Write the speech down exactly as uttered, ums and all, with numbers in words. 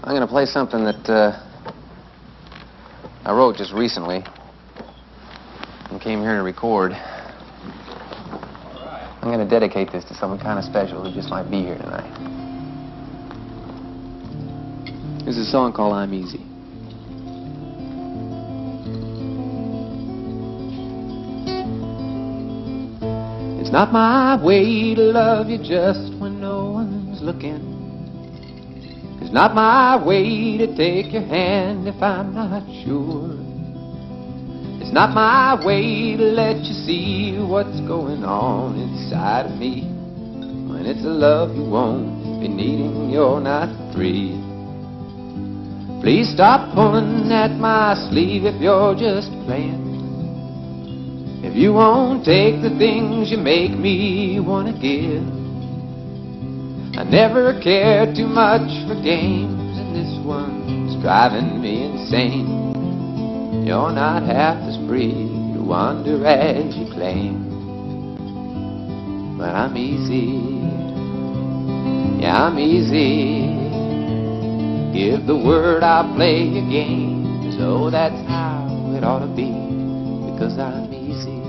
I'm going to play something that uh, I wrote just recently and came here to record. I'm going to dedicate this to someone kind of special who just might be here tonight. This is a song called I'm Easy. It's not my way to love you just when no one's looking. It's not my way to take your hand if I'm not sure. It's not my way to let you see what's going on inside of me. When it's a love you won't be needing, you're not free. Please stop pulling at my sleeve if you're just playing. If you won't take the things you make me want to give. I never cared too much for games, and this one's driving me insane. You're not half as free to wander as you claim. But I'm easy, yeah, I'm easy. Give the word, I'll play your game. So that's how it ought to be, because I'm easy.